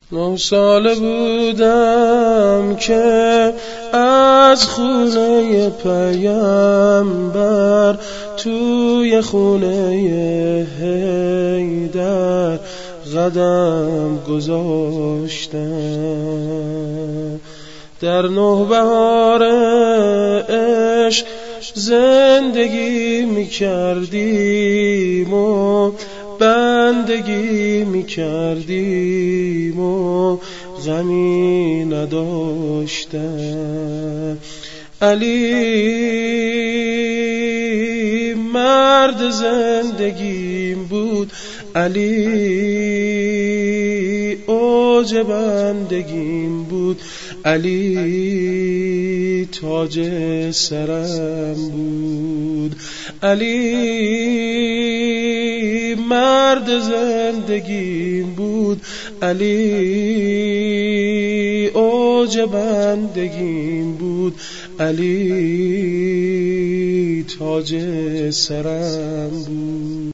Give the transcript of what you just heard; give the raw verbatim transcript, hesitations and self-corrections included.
نه ساله بودم که از خونه پیامبر توی خونه حیدر قدم گذاشتم. در نه بهار عشق زندگی میکردیم و بندگی میکردیم و غمی نداشتم. علی مرد زندگیم بود، علی اوج بندگیم بود، علی تاج سرم بود. علی مرد زندگیم بود، علی اوج بندگیم بود، علی تاج سرم بود.